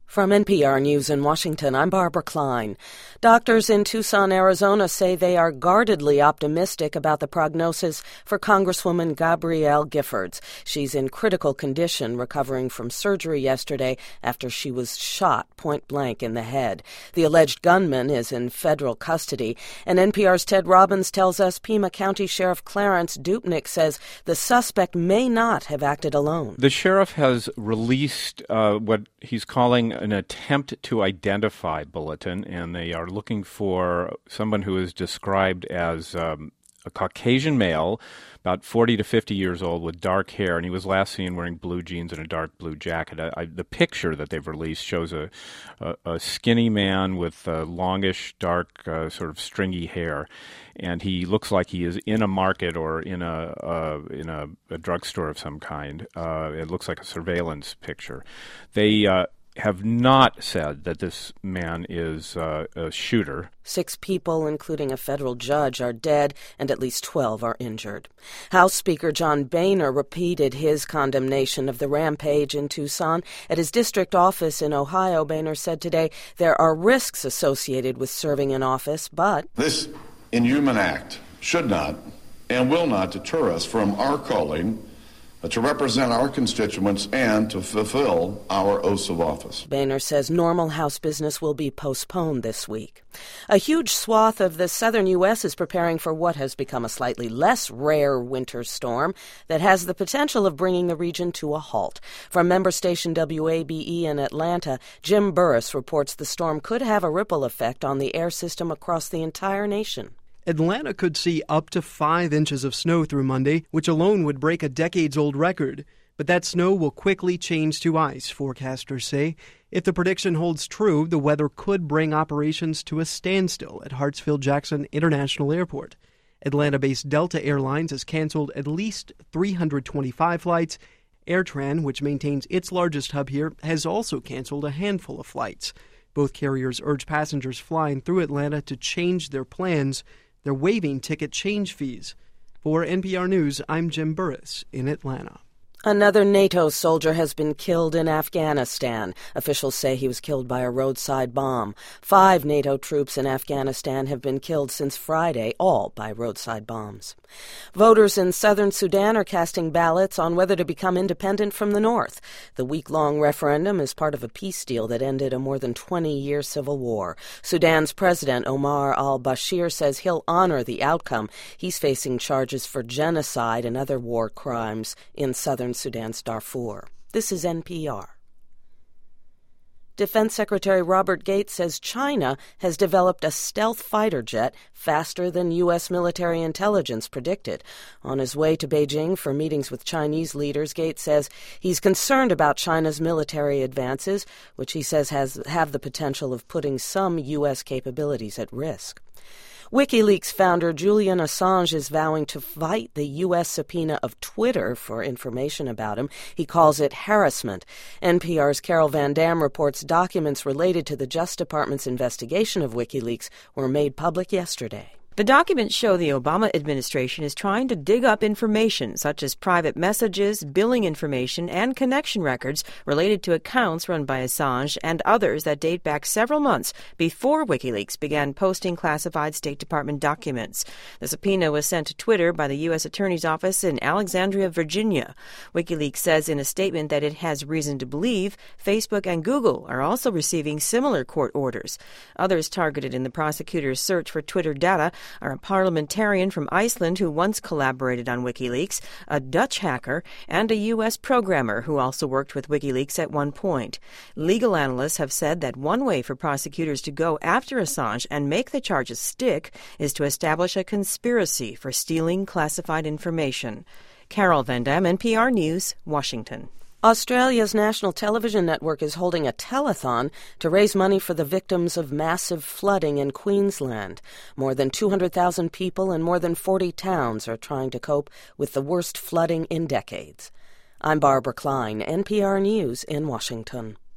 From NPR News in Washington, I'm Barbara Klein. Doctors in Tucson, Arizona say they are guardedly optimistic about the prognosis for Congresswoman Gabrielle Giffords. She's in critical condition, recovering from surgery yesterday after she was shot point blank in the head. The alleged gunman is in federal custody, and NPR's Ted Robbins tells us Pima County Sheriff Clarence Dupnick says the suspect may not have acted alone. The sheriff has released what he's calling an attempt to identify bulletin, and they are looking for someone who is described as a Caucasian male, about 40 to 50 years old, with dark hair, and he was last seen wearing blue jeans and a dark blue jacket. The picture that they've released shows a skinny man with longish, dark, sort of stringy hair, and he looks like he is in a market or in a drugstore of some kind. It looks like a surveillance picture. They have not said that this man is a shooter. 6 people, including a federal judge, are dead and at least 12 are injured. House Speaker John Boehner repeated his condemnation of the rampage in Tucson. At his district office in Ohio, Boehner said today there are risks associated with serving in office, but this inhuman act should not and will not deter us from our calling to represent our constituents and to fulfill our oaths of office. Boehner says normal House business will be postponed this week. A huge swath of the southern U.S. is preparing for what has become a slightly less rare winter storm that has the potential of bringing the region to a halt. From member station WABE in Atlanta, Jim Burris reports the storm could have a ripple effect on the air system across the entire nation. Atlanta could see up to 5 inches of snow through Monday, which alone would break a decades-old record. But that snow will quickly change to ice, forecasters say. If the prediction holds true, the weather could bring operations to a standstill at Hartsfield-Jackson International Airport. Atlanta-based Delta Airlines has canceled at least 325 flights. AirTran, which maintains its largest hub here, has also canceled a handful of flights. Both carriers urge passengers flying through Atlanta to change their plans. They're waiving ticket change fees. For NPR News, I'm Jim Burris in Atlanta. Another NATO soldier has been killed in Afghanistan. Officials say he was killed by a roadside bomb. 5 NATO troops in Afghanistan have been killed since Friday, all by roadside bombs. Voters in southern Sudan are casting ballots on whether to become independent from the north. The week-long referendum is part of a peace deal that ended a more than 20-year civil war. Sudan's President Omar al-Bashir says he'll honor the outcome. He's facing charges for genocide and other war crimes in southern Sudan's Darfur. This is NPR. Defense Secretary Robert Gates says China has developed a stealth fighter jet faster than U.S. military intelligence predicted. On his way to Beijing for meetings with Chinese leaders, Gates says he's concerned about China's military advances, which he says have the potential of putting some U.S. capabilities at risk. WikiLeaks founder Julian Assange is vowing to fight the U.S. subpoena of Twitter for information about him. He calls it harassment. NPR's Carol Van Dam reports documents related to the Justice Department's investigation of WikiLeaks were made public yesterday. The documents show the Obama administration is trying to dig up information such as private messages, billing information, and connection records related to accounts run by Assange and others that date back several months before WikiLeaks began posting classified State Department documents. The subpoena was sent to Twitter by the U.S. Attorney's Office in Alexandria, Virginia. WikiLeaks says in a statement that it has reason to believe Facebook and Google are also receiving similar court orders. Others targeted in the prosecutor's search for Twitter data are a parliamentarian from Iceland who once collaborated on WikiLeaks, a Dutch hacker, and a U.S. programmer who also worked with WikiLeaks at one point. Legal analysts have said that one way for prosecutors to go after Assange and make the charges stick is to establish a conspiracy for stealing classified information. Carol Van Dam, NPR News, Washington. Australia's national television network is holding a telethon to raise money for the victims of massive flooding in Queensland. More than 200,000 people in more than 40 towns are trying to cope with the worst flooding in decades. I'm Barbara Klein, NPR News in Washington.